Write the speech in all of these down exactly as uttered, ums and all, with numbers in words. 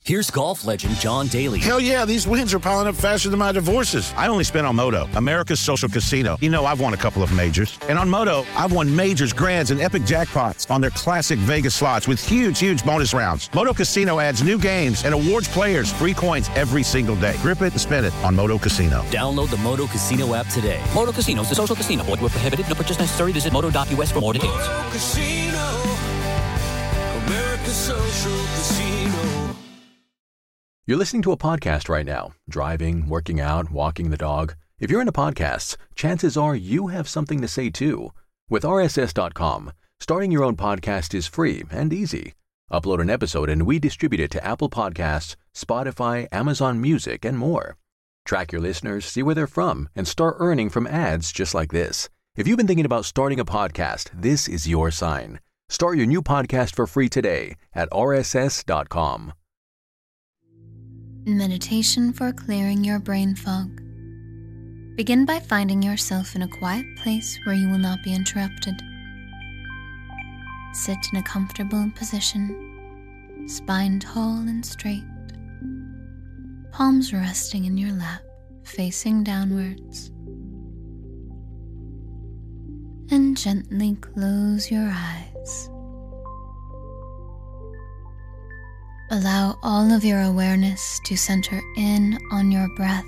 Here's golf legend John Daly. Hell yeah, these wins are piling up faster than my divorces. I only spent on Moto, America's social casino. You know, I've won a couple of majors. And on Moto, I've won majors, grands, and epic jackpots on their classic Vegas slots with huge, huge bonus rounds. Moto Casino adds new games and awards players free coins every single day. Grip it and spin it on Moto Casino. Download the Moto Casino app today. Moto Casino is the social casino. Void where prohibited. No purchase necessary. Visit moto dot u s for more details. Moto Casino, America's social casino. You're listening to a podcast right now, driving, working out, walking the dog. If you're into podcasts, chances are you have something to say too. With R S S dot com, starting your own podcast is free and easy. Upload an episode and we distribute it to Apple Podcasts, Spotify, Amazon Music, and more. Track your listeners, see where they're from, and start earning from ads just like this. If you've been thinking about starting a podcast, this is your sign. Start your new podcast for free today at R S S dot com. Meditation for clearing your brain fog. Begin by finding yourself in a quiet place where you will not be interrupted. Sit in a comfortable position, spine tall and straight, palms resting in your lap, facing downwards. And gently close your eyes. Allow all of your awareness to center in on your breath,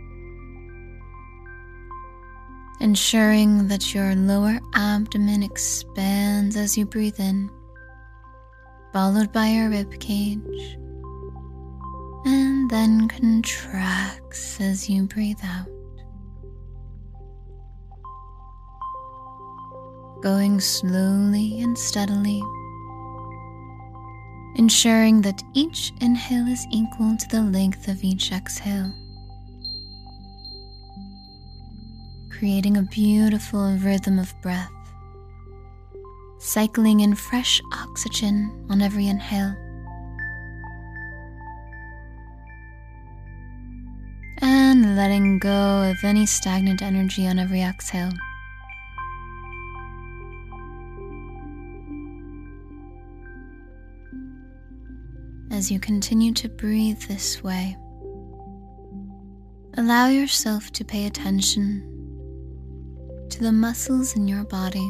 ensuring that your lower abdomen expands as you breathe in, followed by your rib cage, and then contracts as you breathe out. Going slowly and steadily, ensuring that each inhale is equal to the length of each exhale, creating a beautiful rhythm of breath, cycling in fresh oxygen on every inhale, and letting go of any stagnant energy on every exhale. As you continue to breathe this way, allow yourself to pay attention to the muscles in your body.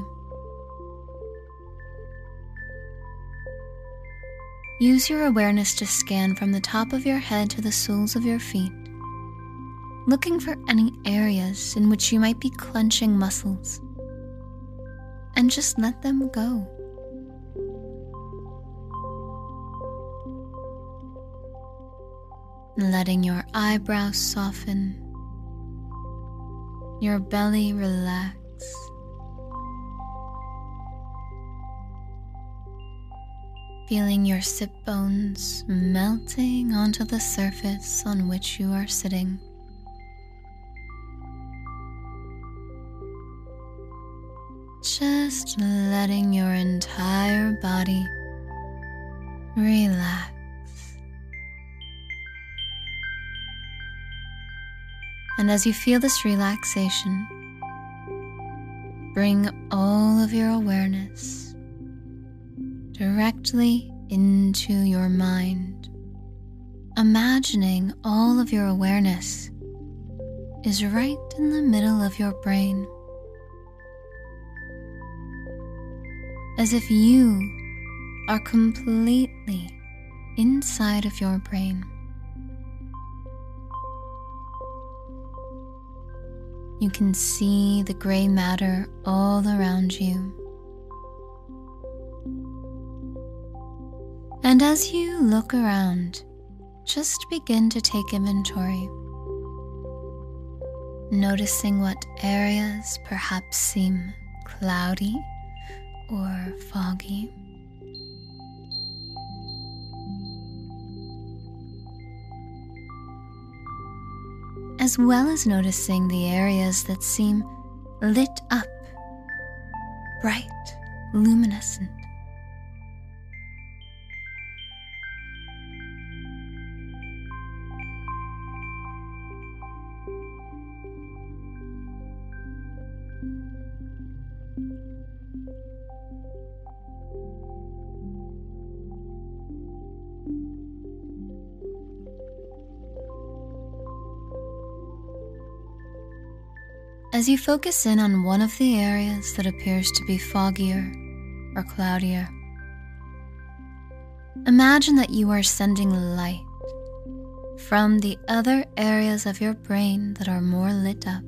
Use your awareness to scan from the top of your head to the soles of your feet, looking for any areas in which you might be clenching muscles, and just let them go. Letting your eyebrows soften, your belly relax, feeling your sit bones melting onto the surface on which you are sitting. Just letting your entire body relax. And as you feel this relaxation, bring all of your awareness directly into your mind, imagining all of your awareness is right in the middle of your brain, as if you are completely inside of your brain. You can see the gray matter all around you. And as you look around, just begin to take inventory, noticing what areas perhaps seem cloudy or foggy. As well as noticing the areas that seem lit up, bright, luminescent. As you focus in on one of the areas that appears to be foggier or cloudier, imagine that you are sending light from the other areas of your brain that are more lit up.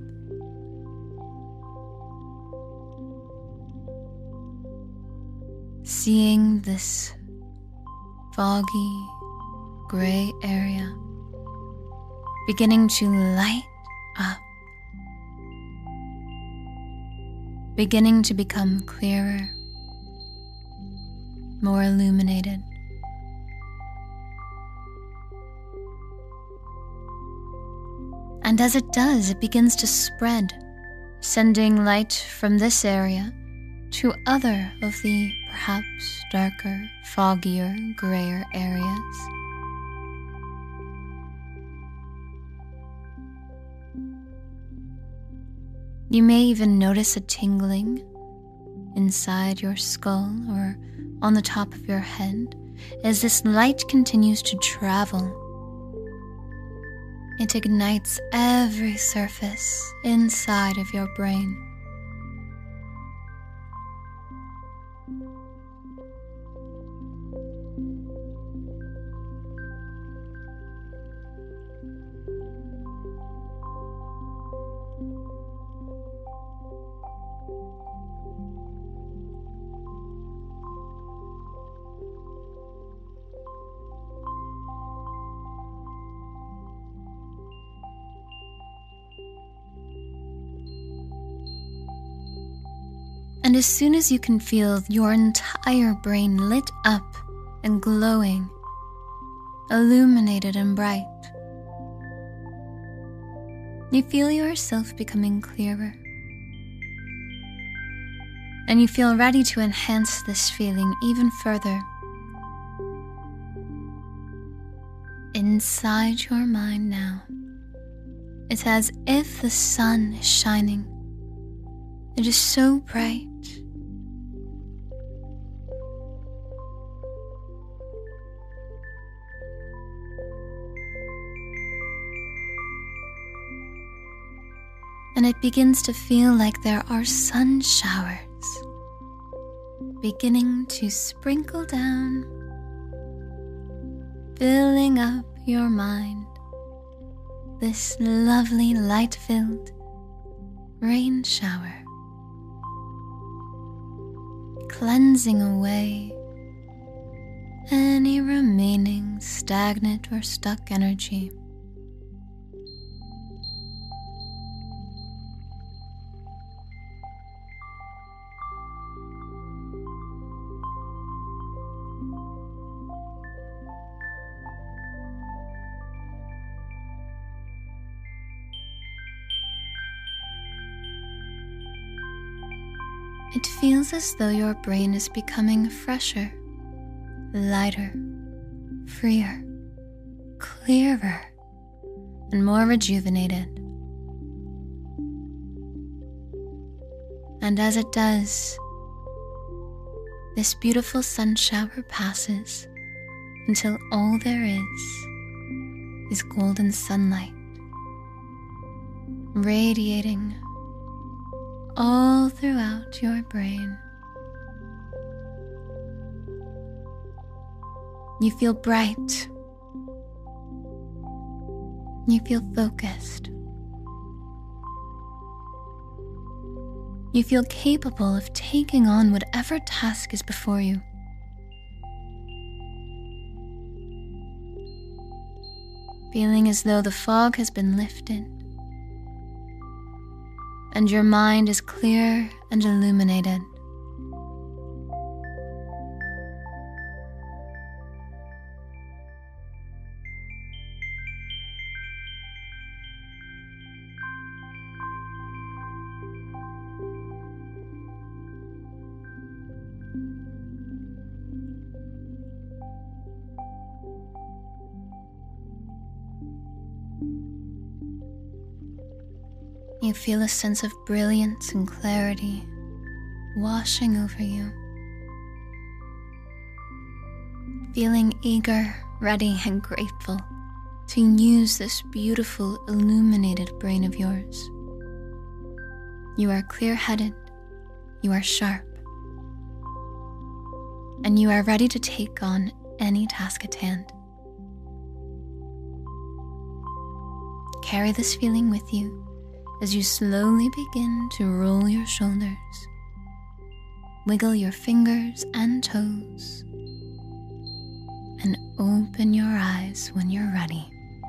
Seeing this foggy, gray area beginning to light up, beginning to become clearer, more illuminated. And as it does, it begins to spread, sending light from this area to other of the perhaps darker, foggier, grayer areas. You may even notice a tingling inside your skull or on the top of your head as this light continues to travel. It ignites every surface inside of your brain. And as soon as you can feel your entire brain lit up and glowing, illuminated and bright, you feel yourself becoming clearer. And you feel ready to enhance this feeling even further. Inside your mind now, it's as if the sun is shining. It is so bright. And it begins to feel like there are sun showers beginning to sprinkle down, filling up your mind. This lovely light-filled rain shower, cleansing away any remaining stagnant or stuck energy. It feels as though your brain is becoming fresher, lighter, freer, clearer, and more rejuvenated. And as it does, this beautiful sun shower passes until all there is is golden sunlight, radiating all throughout your brain. You feel bright. You feel focused. You feel capable of taking on whatever task is before you. Feeling as though the fog has been lifted and your mind is clear and illuminated. You feel a sense of brilliance and clarity washing over you. Feeling eager, ready, and grateful to use this beautiful illuminated brain of yours. You are clear-headed, you are sharp, and you are ready to take on any task at hand. Carry this feeling with you as you slowly begin to roll your shoulders, wiggle your fingers and toes, and open your eyes when you're ready.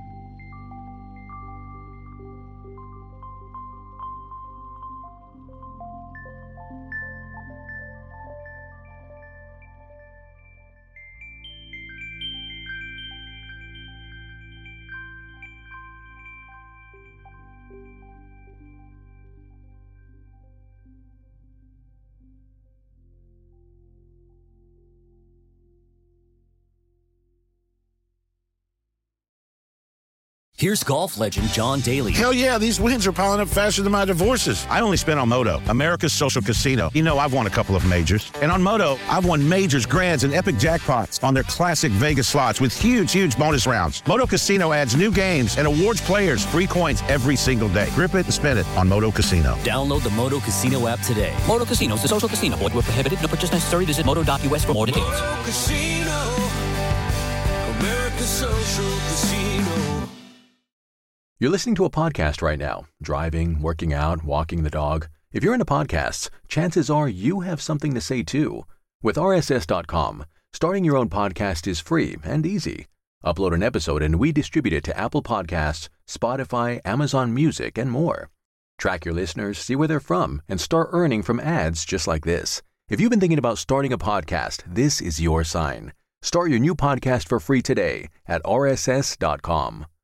Here's golf legend John Daly. Hell yeah, these wins are piling up faster than my divorces. I only spent on Moto, America's social casino. You know I've won a couple of majors. And on Moto, I've won majors, grands, and epic jackpots on their classic Vegas slots with huge, huge bonus rounds. Moto Casino adds new games and awards players free coins every single day. Grip it and spin it on Moto Casino. Download the Moto Casino app today. Moto Casinos, the social casino. Void where prohibited. No purchase necessary. Visit moto dot u s for more details. Moto Casino, America's social casino. You're listening to a podcast right now, driving, working out, walking the dog. If you're into podcasts, chances are you have something to say too. With R S S dot com, starting your own podcast is free and easy. Upload an episode and we distribute it to Apple Podcasts, Spotify, Amazon Music, and more. Track your listeners, see where they're from, and start earning from ads just like this. If you've been thinking about starting a podcast, this is your sign. Start your new podcast for free today at R S S dot com.